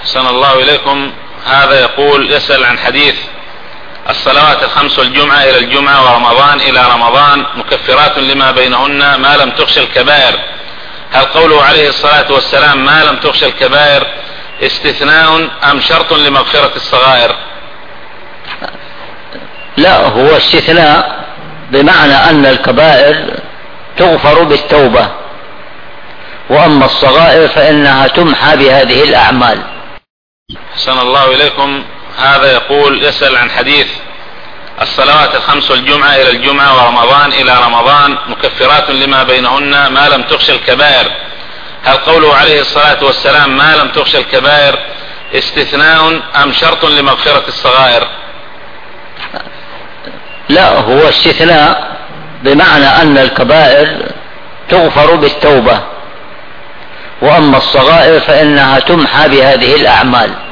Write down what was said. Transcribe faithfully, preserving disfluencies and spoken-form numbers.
أحسن الله إليكم. هذا يقول يسأل عن حديث الصلوات الخمس والجمعة إلى الجمعة ورمضان إلى رمضان مكفرات لما بينهن ما لم تخش الكبائر، هل قوله عليه الصلاة والسلام ما لم تخش الكبائر استثناء أم شرط لمغفرة الصغائر؟ لا، هو استثناء بمعنى أن الكبائر تغفر بالتوبة، وأما الصغائر فإنها تمحى بهذه الأعمال. أحسن الله إليكم. هذا يقول يسأل عن حديث الصلوات الخمس والجمعة إلى الجمعة ورمضان إلى رمضان مكفرات لما بينهن ما لم تخش الكبائر، هل قوله عليه الصلاة والسلام ما لم تخش الكبائر استثناء أم شرط لمغفرة الصغائر؟ لا، هو استثناء بمعنى أن الكبائر تغفر بالتوبة، وأما الصغائر فإنها تمحى بهذه الأعمال.